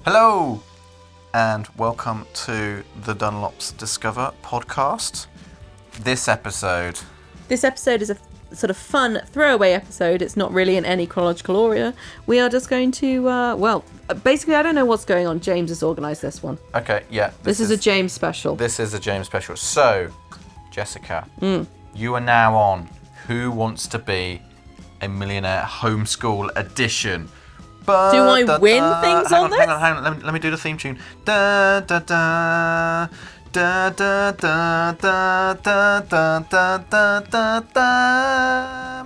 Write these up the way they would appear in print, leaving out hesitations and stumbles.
Hello, and welcome to the Dunlops Discover podcast. This episode is a sort of fun throwaway episode. It's not really in any chronological order. We are just going to, basically, I don't know what's going on. James has organised this one. Okay, yeah. This is a James special. This is a James special. So, Jessica, you are now on Who Wants to Be a Millionaire Homeschool Edition. Do I win things on this? Hang on. Let me do the theme tune. Da da da da da da da da da da da da.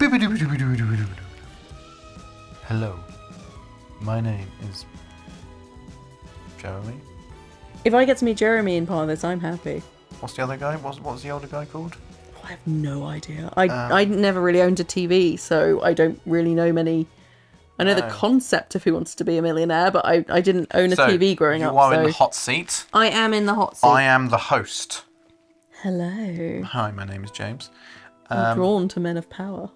Hello, my name is Jeremy. If I get to meet Jeremy in part of this, I'm happy. What's the other guy? What's the older guy called? I have no idea. I never really owned a TV, so I don't really know many. I know the concept of Who Wants to Be a Millionaire, but I didn't own a TV growing up. You are in the hot seat. I am in the hot seat. I am the host. Hello. Hi, my name is James. I'm drawn to men of power.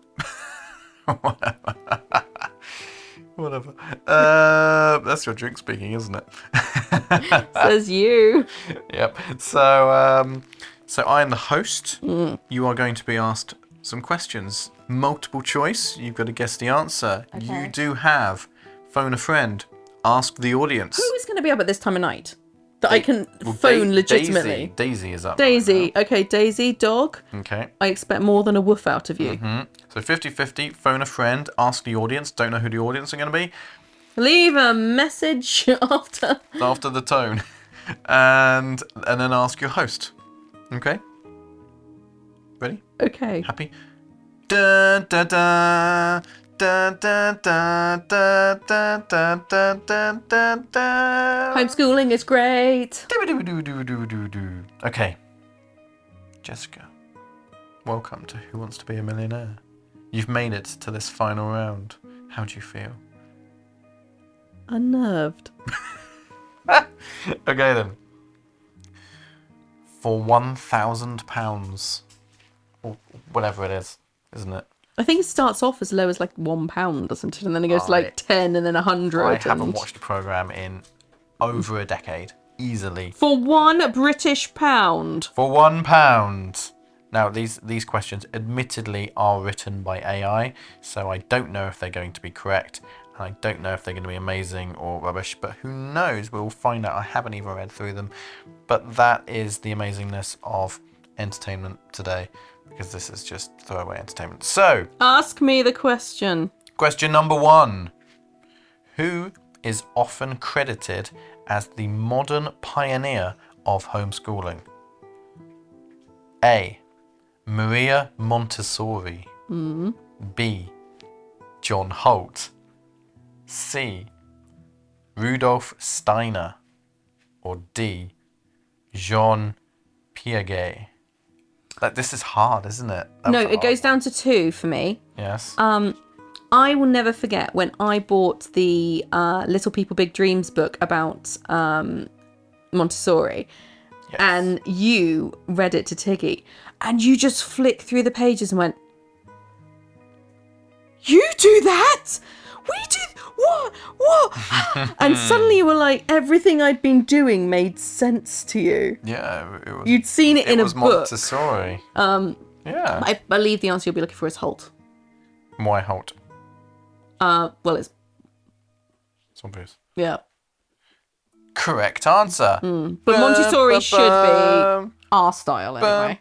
Whatever. That's your drink speaking, isn't it? Says you. Yep. So I am the host. You are going to be asked some questions. Multiple choice. You've got to guess the answer. Okay. You do have phone a friend. Ask the audience. Who is going to be up at this time of night that I can phone legitimately? Daisy is up. Daisy. Right Okay, Daisy, dog. Okay. I expect more than a woof out of you. So 50-50, phone a friend, ask the audience. Don't know who the audience are going to be. Leave a message after the tone. And then ask your host. Okay? Ready? Okay. Happy? Da da da da da da da da da da da da. Homeschooling is great. Okay. Jessica, welcome to Who Wants to Be a Millionaire. You've made it to this final round. How do you feel? Unnerved. Okay then. For £1,000, or whatever it is, isn't it? I think it starts off as low as like £1, doesn't it? And then it goes to like 10 and then 100. I haven't watched the programme in over a decade. Easily. For £1 pound. For £1. Now, these questions admittedly are written by AI, so I don't know if they're going to be correct, and I don't know if they're going to be amazing or rubbish, but who knows? We'll find out. I haven't even read through them. But that is the amazingness of entertainment today, because this is just throwaway entertainment. So, Ask me the question. question number 1. Who is often credited as the modern pioneer of homeschooling? A. Maria Montessori. B. John Holt. C. Rudolf Steiner. Or D. Jean Piaget. This is hard, isn't it? No, it goes down to 2 for me. Yes. I will never forget when I bought the Little People Big Dreams book about Montessori, Yes. and you read it to Tiggy, and you just flicked through the pages and went, "You do that? We do what?" And suddenly you were like, everything I'd been doing made sense to you. Yeah, it was. You'd seen it in a book. Montessori. Yeah. I believe the answer you'll be looking for is Holt. Why Holt? Well, it's obvious. yeah. Correct answer. But Montessori should be our style anyway.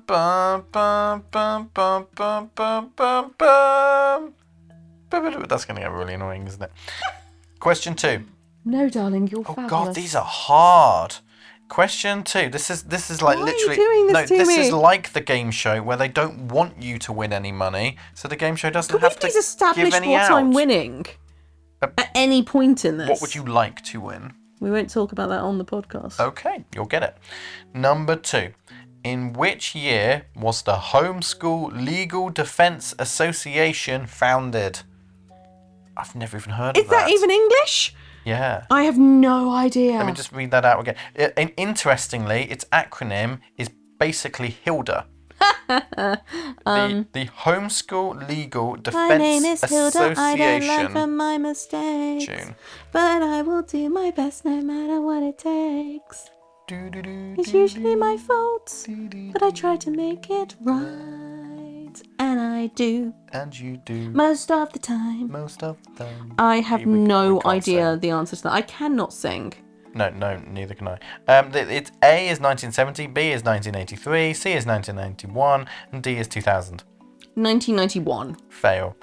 That's going to get really annoying, isn't it? Question 2. No, darling, you're Oh fabulous. God, these are hard. Question 2. This is like Why are you literally. doing this to this me? is like the game show where they don't want you to win any money, so the game show doesn't Can we have to please establish give any what out. I'm winning at any point in this? What would you like to win? We won't talk about that on the podcast. Okay, you'll get it. Number 2. In which year was the Homeschool Legal Defence Association founded? I've never even heard of Is that even English? Yeah. I have no idea. Let me just read that out again. Interestingly, its acronym is basically HILDA. The Homeschool Legal Defense My name is Hilda. Association. I don't learn from my mistakes. June. But I will do my best no matter what it takes. Do, do, do, It's do, usually my fault, do, do, but I try to make it right. And I do. And you do. Most of the time. Most of the time. I have We no can't idea sing. the answer to that. I cannot sing. No, neither can I. It's A is 1970, B is 1983, C is 1991, and D is 2000. 1991. Fail.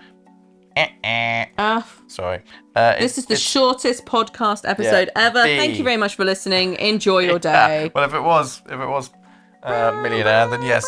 Sorry. This is the shortest podcast episode ever. B. Thank you very much for listening. Enjoy your day. Well, if it was Millionaire, then yes.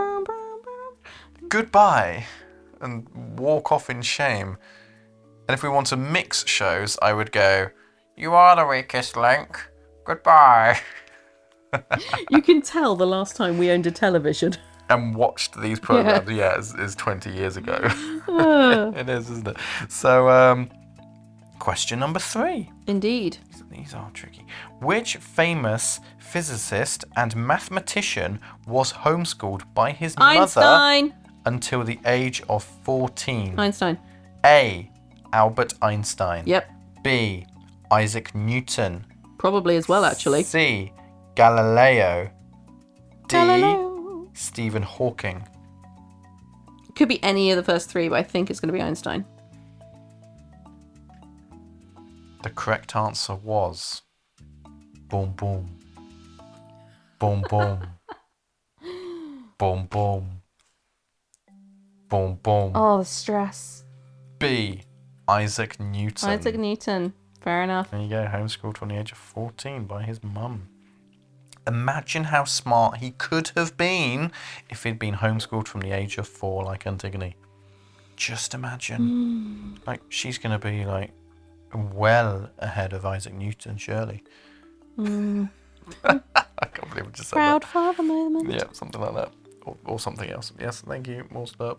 Goodbye, and walk off in shame. And if we want to mix shows, I would go, you are the weakest link. Goodbye. You can tell the last time we owned a television. And watched these programs, is 20 years ago. It is, isn't it? So, question number 3. Indeed. These are tricky. Which famous physicist and mathematician was homeschooled by his mother Einstein. until the age of 14? Einstein. A. Albert Einstein. Yep. B. Isaac Newton. Probably as well, actually. C. Galileo. D. Galileo. Stephen Hawking. Could be any of the first 3, but I think it's going to be Einstein. The correct answer was boom boom. Boom boom. Boom boom. Boom boom. Oh, the stress. B. Isaac Newton. Isaac Newton. Fair enough. There you go, homeschooled from the age of 14 by his mum. Imagine how smart he could have been if he'd been homeschooled from the age of 4 like Antigone. Just imagine. Like, she's going to be like well ahead of Isaac Newton, surely. I can't believe I just said Proud that. father moment. Yeah, something like that. Or something else. Yes, thank you. More slurp.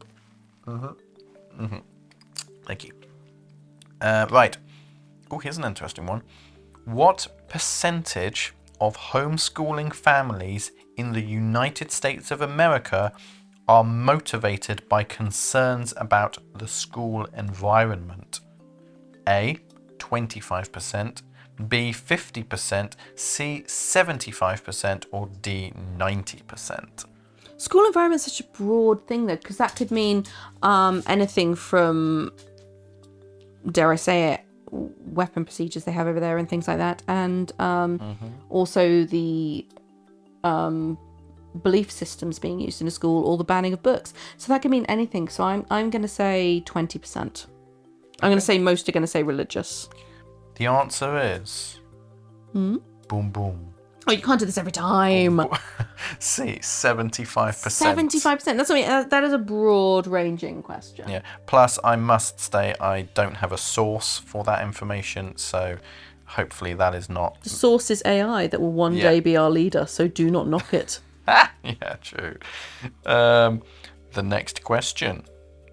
Thank you. Right. Oh, here's an interesting one. What percentage of homeschooling families in the United States of America are motivated by concerns about the school environment? A. 25%, B. 50%, C. 75%, or D. 90%? School environment's such a broad thing, though, because that could mean anything from, dare I say it, weapon procedures they have over there and things like that, and also the belief systems being used in a school, or the banning of books. So that could mean anything. So I'm going to say 20%. I'm going to say most are going to say religious. The answer is boom boom. Oh, you can't do this every time. C. 75%. 75%. That's what I mean. That is a broad ranging question. Yeah. Plus, I must say I don't have a source for that information, so hopefully that is not. The source is AI that will one day be our leader, so do not knock it. Yeah, true. The next question.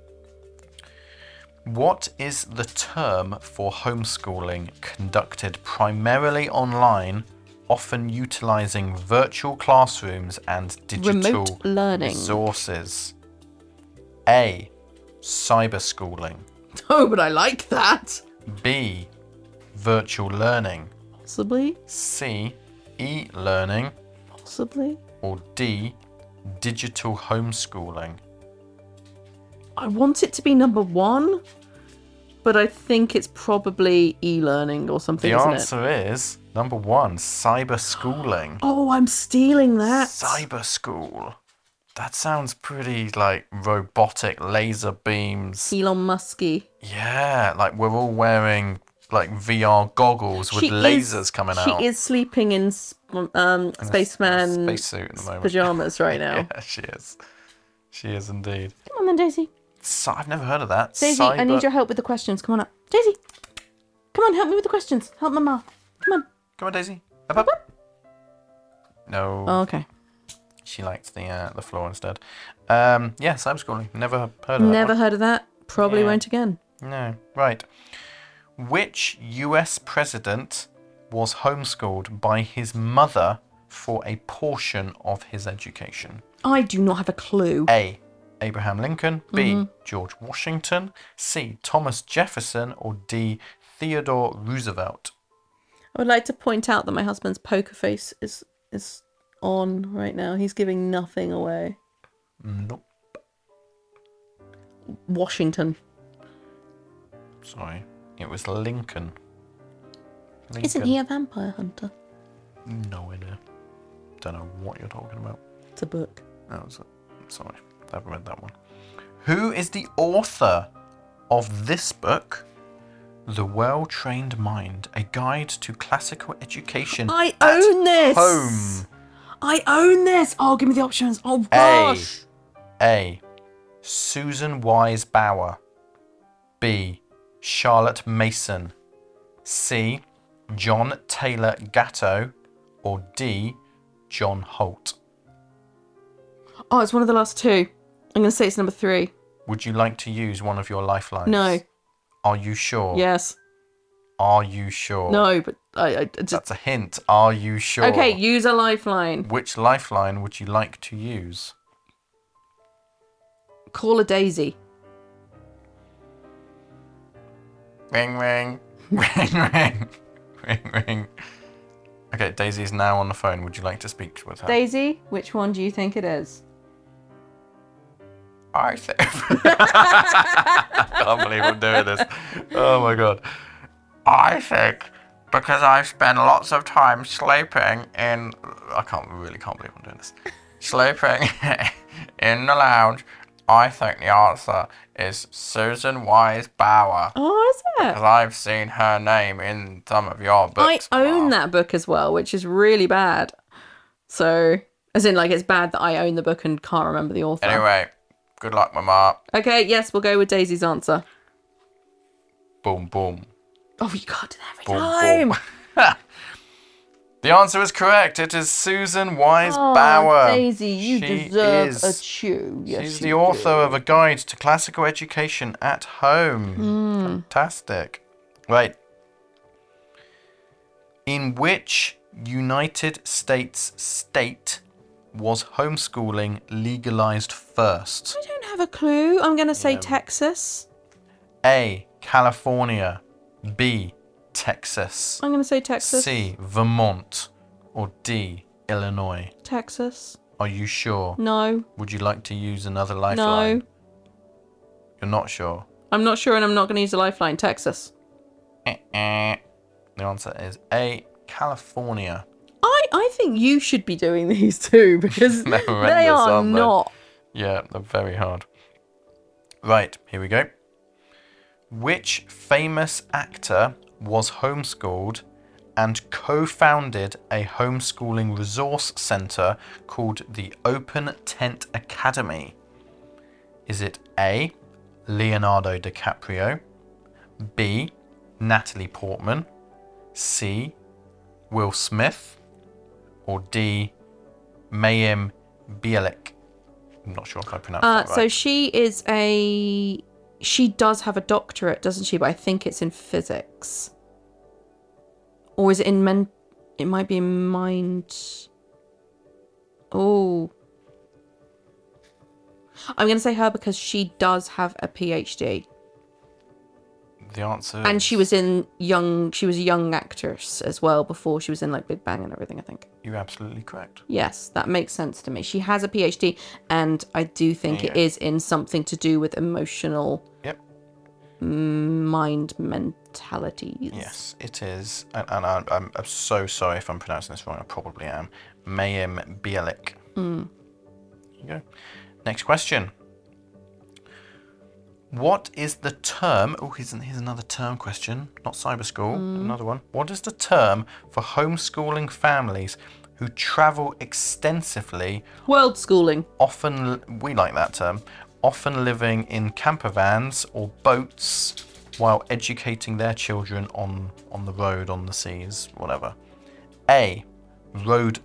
What is the term for homeschooling conducted primarily online, often utilizing virtual classrooms and digital Remote learning. resources? A. Cyberschooling. Oh, but I like that. B. Virtual learning. Possibly. C. E-learning. Possibly. Or D. Digital homeschooling. I want it to be number 1, but I think it's probably e-learning or something, The isn't it? answer is number 1, cyberschooling. Oh, I'm stealing that. Cyber school. That sounds pretty like robotic, laser beams. Elon Musky. Yeah, like we're all wearing like VR goggles with lasers coming out. She is sleeping in spaceman spacesuit at the moment. pajamas right now. Yeah, she is. She is indeed. Come on then, Daisy. I've never heard of that. Daisy, I need your help with the questions. Come on up. Daisy! Come on, help me with the questions. Help Mama. Come on. Come on, Daisy. Up. No. Oh, okay. She likes the floor instead. Yeah, cyberschooling. Never heard of that. Never heard of that. Probably won't again. No. Right. Which US president was homeschooled by his mother for a portion of his education? I do not have a clue. A. Abraham Lincoln. B. George Washington. C. Thomas Jefferson. Or D. Theodore Roosevelt. I would like to point out that my husband's poker face is on right now. He's giving nothing away. Nope. Washington. Sorry. It was Lincoln. Isn't he a vampire hunter? No idea. Don't know what you're talking about. It's a book. That was it. Sorry. I haven't read that one. Who is the author of this book? The Well-Trained Mind, a guide to classical education I own this! home. I own this! Oh, give me the options. Oh, gosh. A. Susan Wise Bauer. B. Charlotte Mason. C. John Taylor Gatto. Or D. John Holt. Oh, it's one of the last two. I'm going to say it's number 3. Would you like to use one of your lifelines? No. Are you sure? Yes. Are you sure? No, but I just... That's a hint. Are you sure? Okay, use a lifeline. Which lifeline would you like to use? Call a Daisy. Ring, ring. Ring, ring. Ring, ring. Okay, Daisy is now on the phone. Would you like to speak with her? Daisy, which one do you think it is? I think... I can't believe I'm doing this. Oh my god. I think because I've spent lots of time sleeping in... I really can't believe I'm doing this. Sleeping in the lounge. I think the answer is Susan Wise Bauer. Oh, is it? Because I've seen her name in some of your books. I own that book as well, which is really bad. So, as in, like, it's bad that I own the book and can't remember the author. Anyway, good luck, Mama. Okay, yes, we'll go with Daisy's answer. Boom, boom. Oh, you can't do that every Boom, time. boom. The answer is correct. It is Susan Wise Oh, Bauer. Daisy, you She deserve is- a chew. Yes, She's you the author do. of A Guide to Classical Education at Home. Fantastic. Right. In which United States state was homeschooling legalized first? I don't have a clue. I'm going to say Texas. A. California. B. Texas. I'm going to say Texas. C. Vermont. Or D. Illinois. Texas. Are you sure? No. Would you like to use another lifeline? No. You're not sure? I'm not sure and I'm not going to use a lifeline. Texas. The answer is A. California. I think you should be doing these too because They're they horrendous, are aren't they? not. Yeah, they're very hard. Right, here we go. Which famous actor was homeschooled and co-founded a homeschooling resource centre called the Open Tent Academy? Is it A. Leonardo DiCaprio, B. Natalie Portman, C. Will Smith, or D. Mayim Bialik? I'm not sure if I pronounced that right. So she does have a doctorate, doesn't she? But I think it's in physics. Or is it in it might be in mind. Oh. I'm going to say her because she does have a PhD. The answer And she was a young actress as well before she was in like Big Bang and everything, I think. You're absolutely correct. Yes, that makes sense to me. She has a PhD and I do think it is in something to do with emotional mind mentalities. Yes, it is. And I'm so sorry if I'm pronouncing this wrong. I probably am. Mayim Bialik. There you go. Next question. What is the term... Oh, here's another term question. Not cyber school. Another one. What is the term for homeschooling families who travel extensively, World schooling. often... We like that term. Often living in camper vans or boats while educating their children on the road, on the seas, whatever. A. Road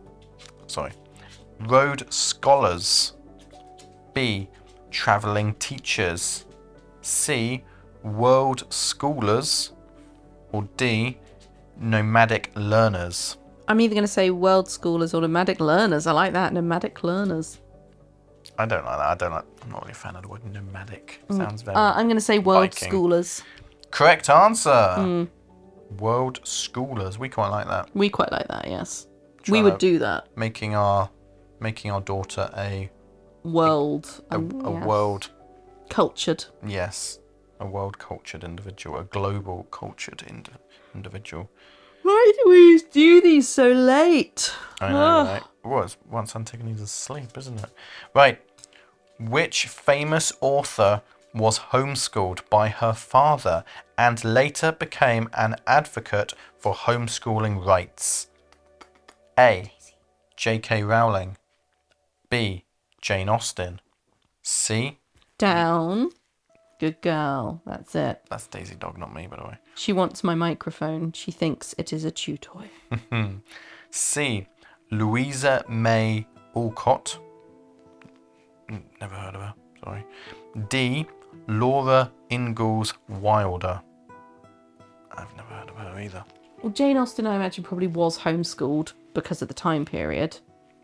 scholars. B. Travelling teachers. C. World schoolers. Or D. Nomadic learners. I'm either going to say world scholars or nomadic learners. I like that, nomadic learners. I don't like that. I'm not really a fan of the word nomadic. Sounds very I'm going to say world Viking. scholars. Correct answer. World schoolers. We quite like that. We quite like that, yes. Try We would that. do that. Making our daughter a World. a yeah. world, Cultured. yes, a world cultured individual, a global cultured individual. Why do we do these so late? I know, right? Well, it's once Antigone's asleep, isn't it? Right. Which famous author was homeschooled by her father and later became an advocate for homeschooling rights? A. J.K. Rowling. B. Jane Austen. C. Down. Good girl. That's it. That's Daisy Dog, not me, by the way. She wants my microphone. She thinks it is a chew toy. C. Louisa May Alcott. Never heard of her, sorry. D. Laura Ingalls Wilder. I've never heard of her either. Well, Jane Austen, I imagine, probably was homeschooled because of the time period.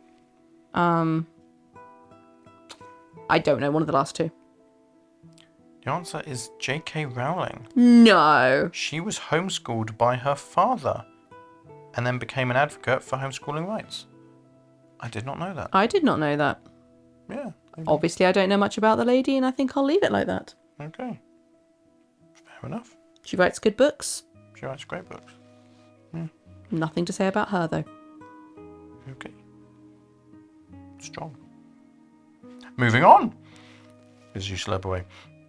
I don't know, one of the last two. The answer is J.K. Rowling. No. She was homeschooled by her father and then became an advocate for homeschooling rights. I did not know that. I did not know that. Yeah. Obviously, I don't know much about the lady, and I think I'll leave it like that. Okay. Fair enough. She writes good books. She writes great books. Nothing to say about her, though. Okay. Strong. Moving on. As you slip away.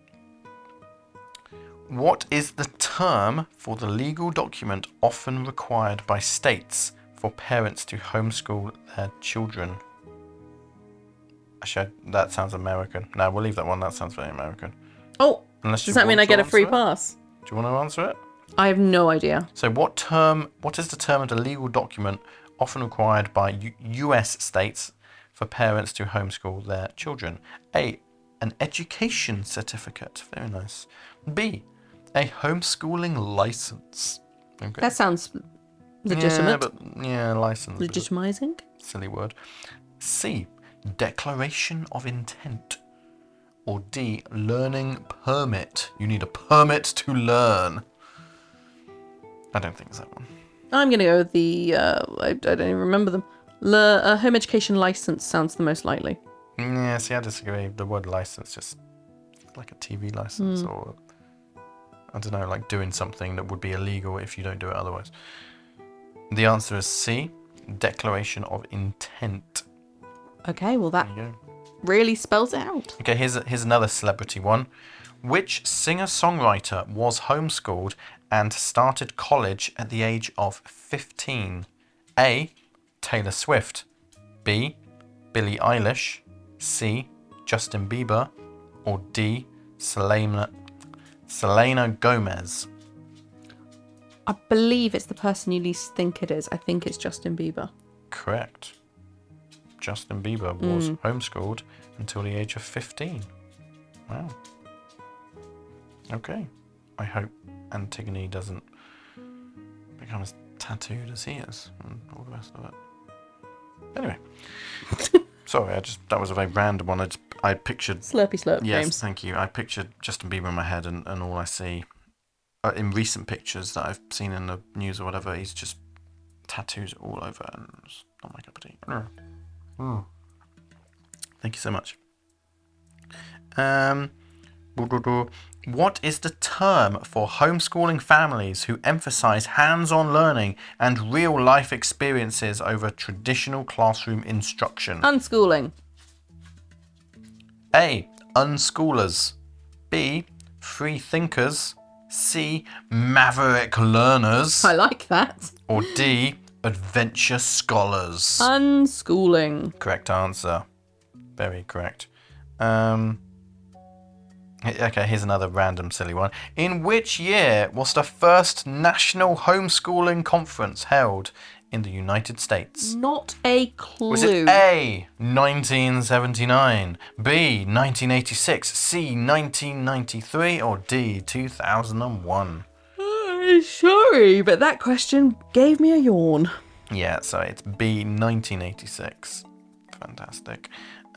What is the term for the legal document often required by states for parents to homeschool their children? Actually, that sounds American. No, we'll leave that one. That sounds very American. Oh, Unless does that mean I get a free pass? Do you want to answer it? I have no idea. So what is the term of the legal document often required by US states for parents to homeschool their children? A. An education certificate. Very nice. B. A homeschooling license. Okay. That sounds legitimate. License. Legitimizing? Silly word. C. Declaration of intent. Or D. Learning permit. You need a permit to learn. I don't think it's that one. I'm going to go with the, I don't even remember them. Home education license sounds the most likely. Yeah, see, I disagree. The word license just like a TV license or, I don't know, like doing something that would be illegal if you don't do it otherwise. The answer is C. Declaration of intent. Okay, well that There you go. really spells it out. Okay, here's another celebrity one. Which singer-songwriter was homeschooled and started college at the age of 15? A. Taylor Swift. B. Billie Eilish. C. Justin Bieber. Or D. Selena Gomez. I believe it's the person you least think it is. I think it's Justin Bieber. Correct. Justin Bieber was homeschooled until the age of 15. Wow. Okay. I hope Antigone doesn't become as tattooed as he is and all the rest of it. Anyway. Sorry, that was a very random one. I pictured... Slurpy slurp, Yes, James. thank you. I pictured Justin Bieber in my head and all I see in recent pictures that I've seen in the news or whatever, he's just tattoos all over and it's not my cup of tea. Thank you so much. What is the term for homeschooling families who emphasize hands-on learning and real-life experiences over traditional classroom instruction? Unschooling. A. Unschoolers. B. Free thinkers. C. Maverick learners. I like that. Or D. Adventure scholars. Unschooling. Correct answer. Very correct. Okay, here's another random silly one. In which year was the first national homeschooling conference held in the United States? Not a clue. Was it A, 1979, B, 1986, C, 1993, or D, 2001? Sorry, but that question gave me a yawn. Yeah, so it's B, 1986. Fantastic.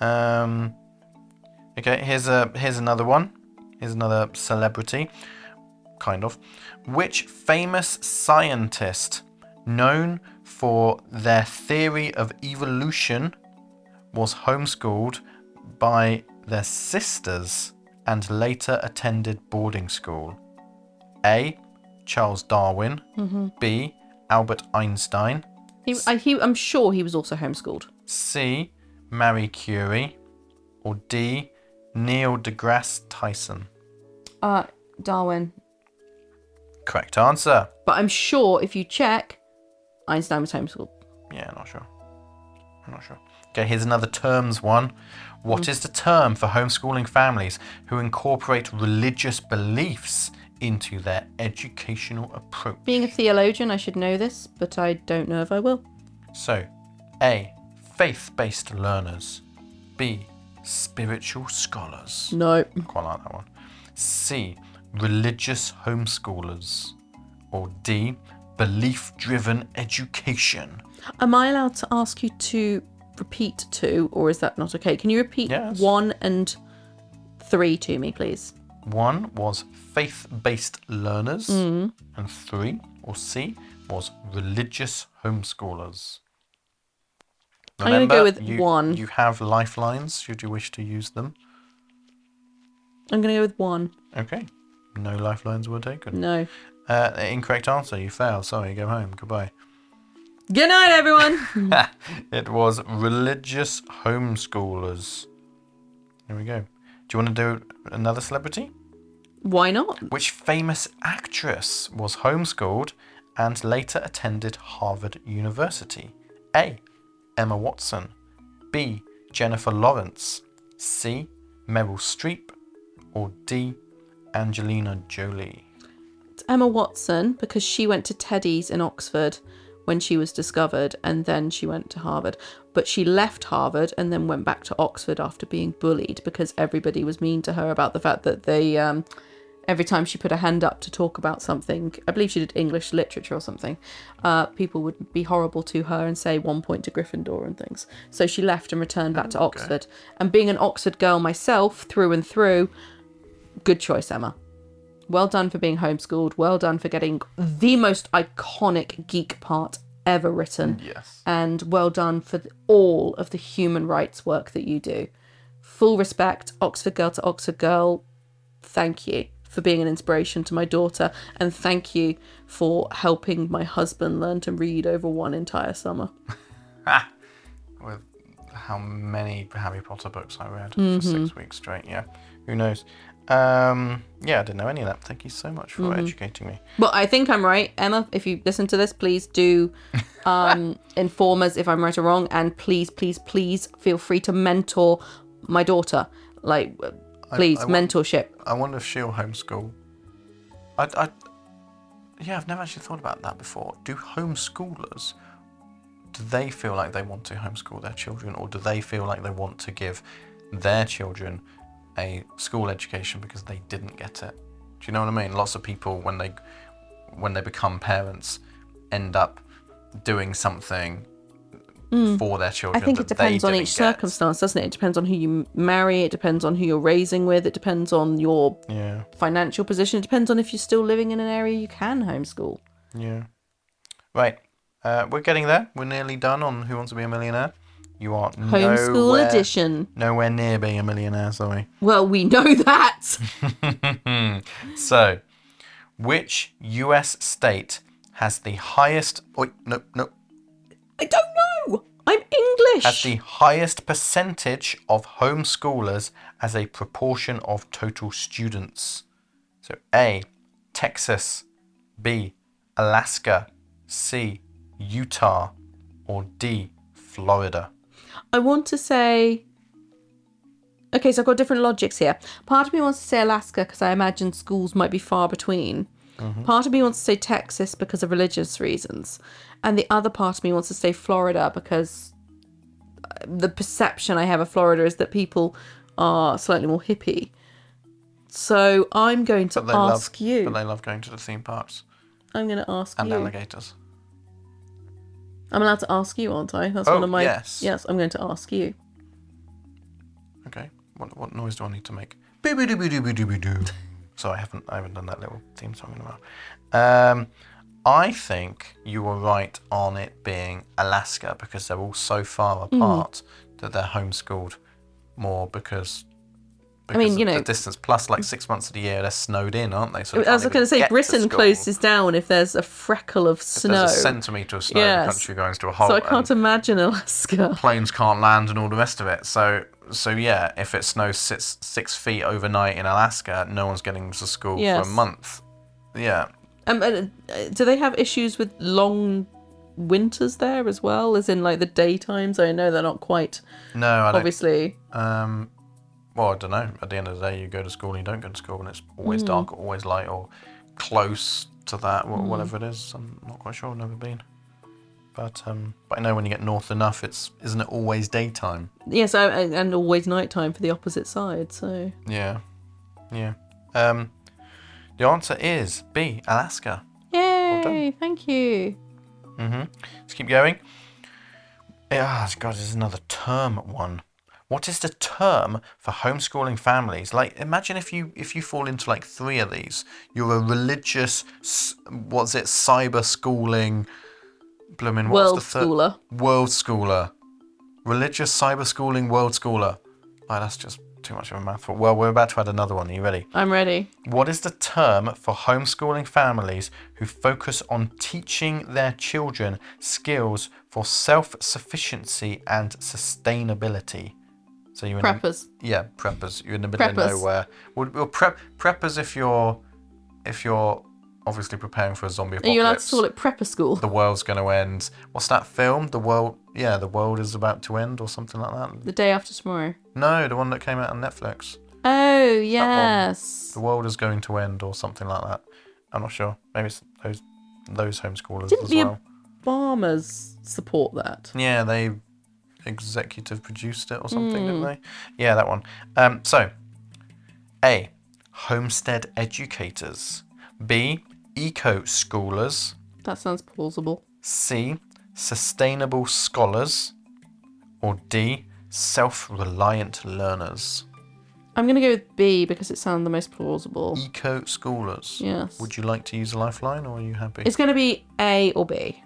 Okay, here's another one. Here's another celebrity, kind of. Which famous scientist known for their theory of evolution was homeschooled by their sisters and later attended boarding school? A. Charles Darwin. B. Albert Einstein. I'm sure he was also homeschooled. C. Marie Curie. Or D. Neil deGrasse Tyson. Darwin. Correct answer. But I'm sure if you check, Einstein was homeschooled. Yeah, I'm not sure. Okay, here's another terms one. What is the term for homeschooling families who incorporate religious beliefs into their educational approach? Being a theologian, I should know this, but I don't know if I will. So, A. Faith-based learners. B. Spiritual scholars. No. Quite like that one. C. Religious homeschoolers. Or D. Belief-driven education. Am I allowed to ask you to repeat 2, or is that not okay? Can you repeat Yes. 1 and 3 to me, please? 1 was faith-based learners, and 3, or C, was religious homeschoolers. I'm going to go with you, 1. You have lifelines should you wish to use them. I'm going to go with 1. Okay. No lifelines were taken. No. Incorrect answer. You fail. Sorry, go home. Goodbye. Good night, everyone. It was religious homeschoolers. Here we go. Do you want to do another celebrity? Why not? Which famous actress was homeschooled and later attended Harvard University? A. Emma Watson. B. Jennifer Lawrence. C. Meryl Streep. Or D. Angelina Jolie. It's Emma Watson, because she went to Teddy's in Oxford when she was discovered, and then she went to Harvard. But she left Harvard and then went back to Oxford after being bullied because everybody was mean to her about the fact that they every time she put her hand up to talk about something, I believe she did English literature or something, people would be horrible to her and say 1 point to Gryffindor and things. So she left and returned back to Oxford. And being an Oxford girl myself, through and through, good choice, Emma. Well done for being homeschooled. Well done for getting the most iconic geek part ever written. Yes. And well done for all of the human rights work that you do. Full respect, Oxford girl to Oxford girl. Thank you for being an inspiration to my daughter. And thank you for helping my husband learn to read over one entire summer. With how many Harry Potter books I read for 6 weeks straight. Yeah. Who knows? Yeah, I didn't know any of that. Thank you so much for educating me. Well, I think I'm right. Emma, if you listen to this, please do inform us if I'm right or wrong. And please, please, please feel free to mentor my daughter. Like, please, mentorship. I wonder if she'll homeschool. Yeah, I've never actually thought about that before. Do homeschoolers, do they feel like they want to homeschool their children, or do they feel like they want to give their children a school education because they didn't get it? Do you know what I mean? Lots of people, when they become parents, end up doing something for their children. I think it depends on each circumstance, doesn't it? It depends on who you marry. It depends on who you're raising with. It depends on your financial position. It depends on if you're still living in an area you can homeschool. Yeah. Right. We're getting there. We're nearly done on Who Wants to Be a Millionaire. You are Homeschool edition. Nowhere near being a millionaire, sorry. Well, we know that. So, which US state has the highest... No. I don't know. I'm English. Has the highest percentage of homeschoolers as a proportion of total students? So, A, Texas. B, Alaska. C, Utah. Or D, Florida. I want to say... Okay, so I've got different logics here. Part of me wants to say Alaska because I imagine schools might be far between. Part of me wants to say Texas because of religious reasons. And the other part of me wants to say Florida because the perception I have of Florida is that people are slightly more hippie. So I'm going to ask you. But they love going to the theme parks. I'm going to ask and you. alligators. I'm allowed to ask you, aren't I? That's Oh, one of my... yes. Yes, I'm going to ask you. Okay. What noise do I need to make? Boo-boo-doo-boo-doo-boo-doo. So I haven't done that little theme song in a while. I think you were right on it being Alaska because they're all so far apart that they're homeschooled more because I mean, of the distance. Plus, like 6 months of the year, they're snowed in, aren't they? So they I was can't going to even say, get to Britain school. closes down if there's a freckle of If snow. there's a centimetre of snow, Yes. the country goes to a halt. So I can't and imagine Alaska. planes can't land and all the rest of it. So yeah, if it snows 6 feet overnight in Alaska, no one's getting to school for Yes. a month. Yeah. Do they have issues with long winters there as well, as in like the daytimes? I know they're not quite, No, I don't. obviously. Well, I don't know. At the end of the day, you go to school and you don't go to school, and it's always dark or always light or close to that, whatever it is. I'm not quite sure. I've never been. But I know when you get north enough, isn't it always daytime? Yes, and always nighttime for the opposite side. So Yeah. The answer is B, Alaska. yay! Thank you. Let's keep going. God, there's another term one. What is the term for homeschooling families? Like, imagine if you fall into like 3 of these. You're a religious, cyber schooling, blooming, what's World the third? schooler. World schooler. Religious cyber schooling world schooler. Oh, that's just too much of a mouthful. Well, we're about to add another one. Are you ready? I'm ready. What is the term for homeschooling families who focus on teaching their children skills for self-sufficiency and sustainability? So you're in Preppers. preppers. You're in the middle of Preppers. nowhere. Well, preppers if you're obviously preparing for a zombie Are apocalypse. you allowed to call it prepper school? The world's going to end. What's that film? The world is about to end or something like that. The day after tomorrow. No, the one that came out on Netflix. Oh yes. The world is going to end or something like that. I'm not sure. Maybe it's those homeschoolers Didn't as the well. Obamas support that? Yeah, they executive produced it or something, didn't they? Yeah, that one. So, A, homestead educators. B, eco-schoolers. That sounds plausible. C, sustainable scholars. Or D, self-reliant learners. I'm going to go with B because it sounds the most plausible. Eco-schoolers. Yes. Would you like to use a lifeline or are you happy? It's going to be A or B.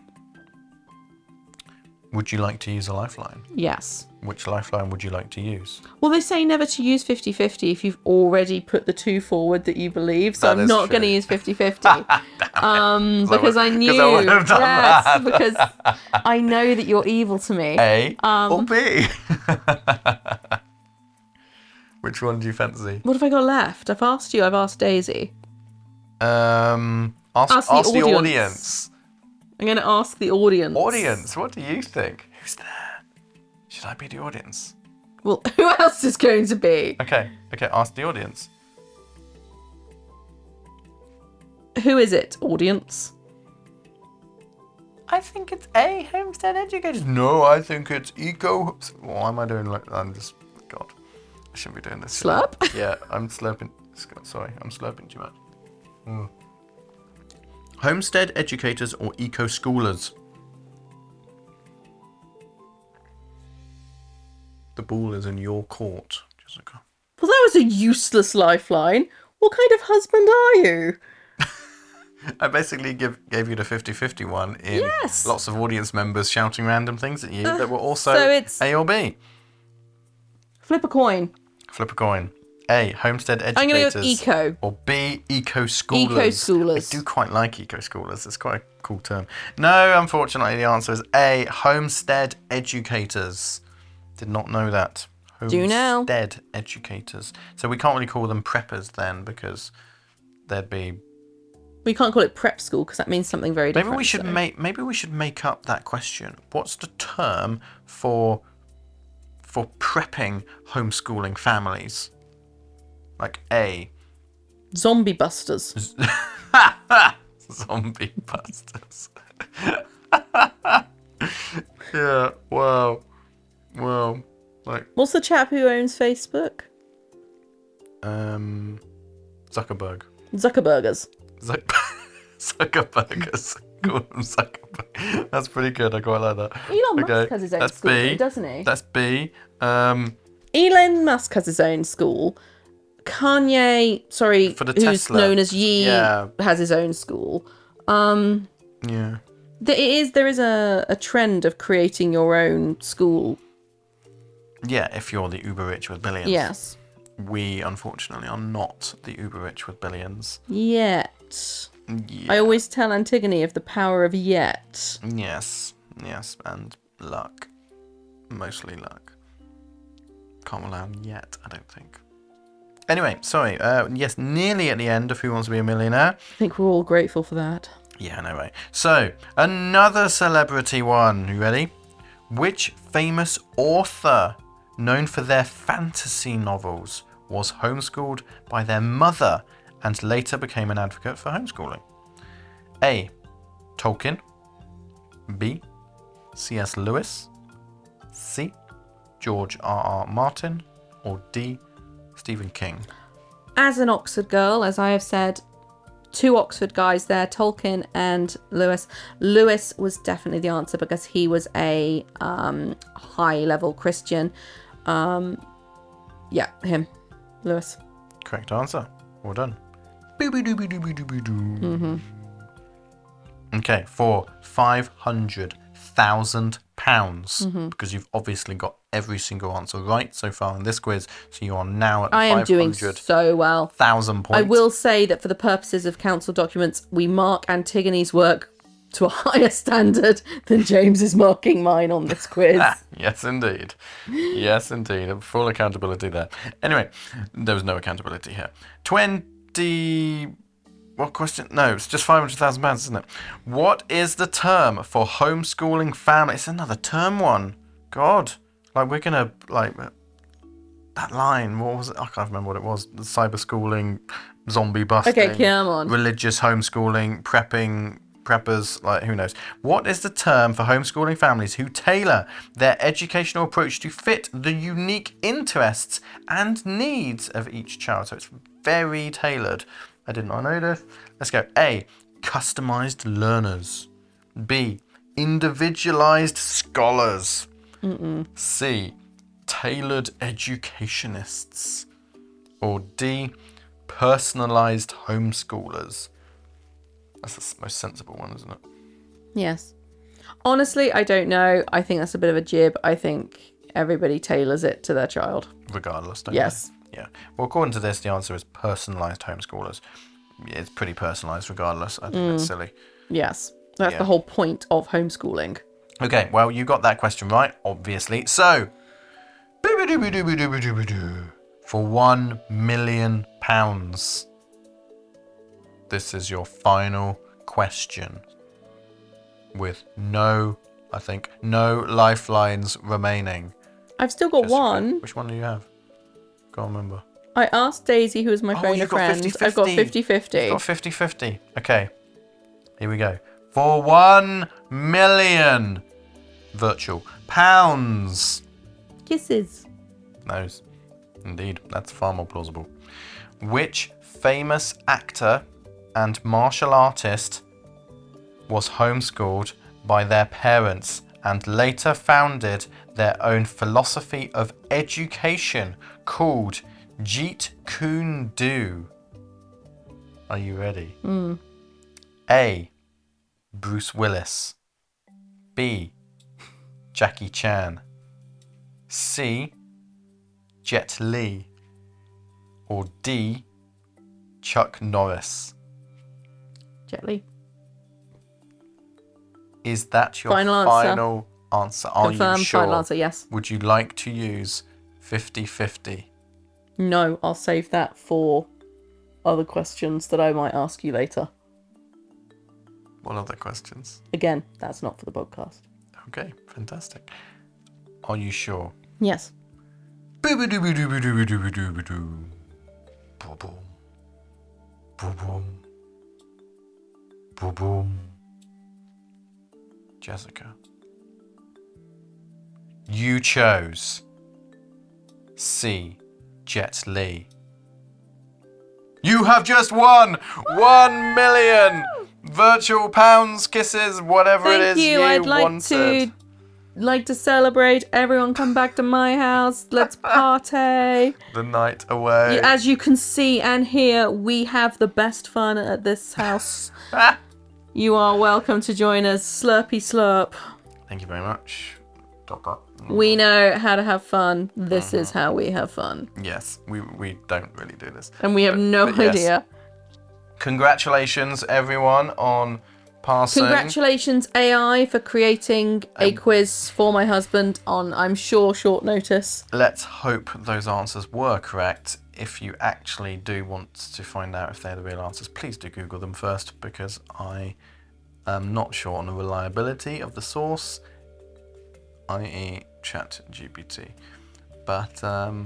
Would you like to use a lifeline? Yes. Which lifeline would you like to use? Well, they say never to use 50-50 if you've already put the 2 forward that you believe. So That I'm is not going to true. use 50-50. Because I knew. 'cause I would have done that. Because I know that you're evil to me. A or B? Which one do you fancy? What have I got left? I've asked you. I've asked Daisy. Ask Ask the the audience. audience. I'm going to ask the audience. Audience, what do you think? Who's there? Should I be the audience? Well, who else is going to be? Okay, ask the audience. Who is it, audience? I think it's A, homestead educators. No, I think it's eco. Why am I doing like I'm just God. I shouldn't be doing this. Slurp? Yeah, I'm slurping. Sorry, I'm slurping too much. Homestead educators or eco-schoolers? The ball is in your court, Jessica. Well, that was a useless lifeline. What kind of husband are you? I basically gave you the 50-50 one in Yes. lots of audience members shouting random things at you that were also so it's- A or B. Flip a coin. Flip a coin. A, homestead educators. I'm going to go with eco. Or B, eco-schoolers. Eco-schoolers. I do quite like eco-schoolers. It's quite a cool term. No, unfortunately, the answer is A, homestead educators. Did not know that. Do now. Homestead educators. So we can't really call them preppers then because they'd be... We can't call it prep school because that means something very different. Maybe we should make up that question. What's the term for prepping homeschooling families? Like A, Zombie busters. zombie busters. Yeah. Wow. Well, like What's the chap who owns Facebook? Zuckerberg. Zuckerbergers. Zuckerbergers. Call them Zuckerberg. That's pretty good. I quite like that. Elon Musk has his own That's school, B. though, doesn't he? That's B. Elon Musk has his own school. Kanye, For the who's Tesla. known as Ye, Yeah. has his own school. Yeah. There is a trend of creating your own school. Yeah, if you're the uber rich with billions. Yes. We, unfortunately, are not the uber rich with billions. Yet. Yeah. I always tell Antigone of the power of yet. Yes. Yes. And luck. Mostly luck. Can't rely on yet, I don't think. Anyway, sorry. Yes, nearly at the end of Who Wants to Be a Millionaire. I think we're all grateful for that. Yeah, no way. So, another celebrity one. You ready? Which famous author, known for their fantasy novels, was homeschooled by their mother and later became an advocate for homeschooling? A. Tolkien. B. C.S. Lewis. C. George R.R. Martin. Or D. Stephen King. As an Oxford girl, as I have said, 2 Oxford guys there, Tolkien and Lewis. Lewis was definitely the answer because he was a high-level Christian. Yeah, him. Lewis. Correct answer. Well done. Mm-hmm. Okay, for £500,000 because you've obviously got every single answer right so far in this quiz. So you are now at I am doing 500,000 so well. points. I will say that for the purposes of council documents, we mark Antigone's work to a higher standard than James is marking mine on this quiz. Yes, indeed. Yes, indeed. Full accountability there. Anyway, there was no accountability here. 20... What question? No, it's just £500,000, isn't it? What is the term for homeschooling family? It's another term one. God. Like, we're going to, like, that line, what was it? I can't remember what it was. The cyber schooling, zombie busting. Okay, come on. Religious homeschooling, preppers, like, who knows. What is the term for homeschooling families who tailor their educational approach to fit the unique interests and needs of each child? So it's very tailored. I did not know this. Let's go. A. Customized learners. B. Individualized scholars. C. Tailored educationists. Or D. Personalized homeschoolers. That's the most sensible one, isn't it? Yes. Honestly, I don't know. I think that's a bit of a jib. I think everybody tailors it to their child. Regardless, don't Yes. they? Yeah. Well, according to this, the answer is personalized homeschoolers. It's pretty personalized regardless. I think that's silly. Yes. That's Yeah. the whole point of homeschooling. Okay, well, you got that question right, obviously. So, for £1 million, this is your final question. With no lifelines remaining. I've still got Jessica, one. Which one do you have? Can't remember. I asked Daisy, who was my phone a you've got friend. 50-50. I've got 50-50. Got 50-50. Okay. Here we go. For £1 million virtual pounds. Kisses. Those. Indeed, that's far more plausible. Which famous actor and martial artist was homeschooled by their parents and later founded their own philosophy of education called Jeet Kune Do? Are you ready? A. Bruce Willis. B. Jackie Chan. C. Jet Li. Or D. Chuck Norris. Jet Li. Is that your Final answer. final answer? Are Confirmed you sure? final answer, yes. Would you like to use 50-50? No, I'll save that for other questions that I might ask you later. What other questions? Again, that's not for the podcast. Okay, fantastic. Are you sure? Yes. Boom-boom. Boom-boom. Boom-boom. Boom-boom. Jessica. You chose C. Jet Li. You have just won 1 million! virtual pounds, kisses, whatever it Thank is you. I'd wanted. like to celebrate. Everyone come back to my house. Let's party. The night away. As you can see and hear, we have the best fun at this house. You are welcome to join us. Slurpy slurp. Thank you very much. We know how to have fun. This is how we have fun. Yes, we don't really do this. And we have no but yes. idea. Congratulations, everyone, on passing. Congratulations, AI, for creating a quiz for my husband on, I'm sure, short notice. Let's hope those answers were correct. If you actually do want to find out if they're the real answers, please do Google them first, because I am not sure on the reliability of the source, i.e. ChatGPT. But,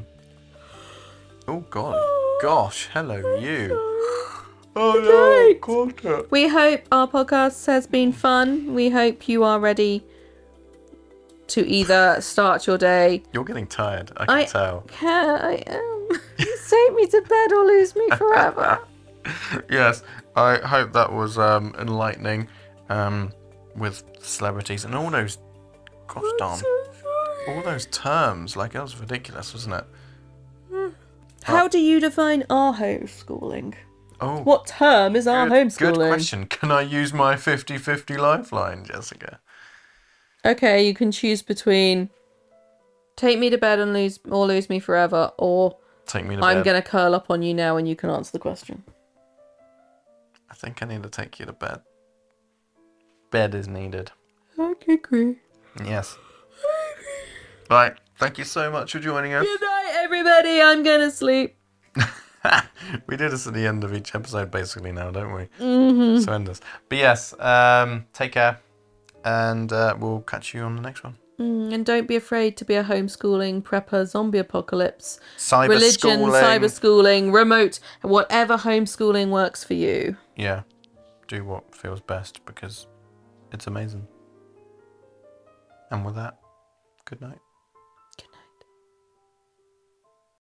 oh god, gosh, hello you. Oh no, quarter. We hope our podcast has been fun. We hope you are ready to either start your day. You're getting tired, I can tell. I am. Take me to bed or lose me forever. Yes, I hope that was enlightening with celebrities and all those, gosh darn, all those terms. Like, it was ridiculous, wasn't it? How do you define our homeschooling? Oh, What term is our homeschooling? good question. Can I use my 50-50 lifeline, Jessica? Okay, you can choose between take me to bed and lose me forever, or Take me to I'm bed. gonna curl up on you now and you can answer the question. I think I need to take you to bed. Bed is needed. Okay, great. Yes. Right. Thank you so much for joining us. Good night, everybody. I'm gonna sleep. We do this at the end of each episode, basically, now, don't we? Mm-hmm. So end us. But yes, take care, and we'll catch you on the next one. And don't be afraid to be a homeschooling, prepper, zombie apocalypse, Cyber religion, schooling. cyber schooling, remote, whatever homeschooling works for you. Yeah. Do what feels best, because it's amazing. And with that, good night.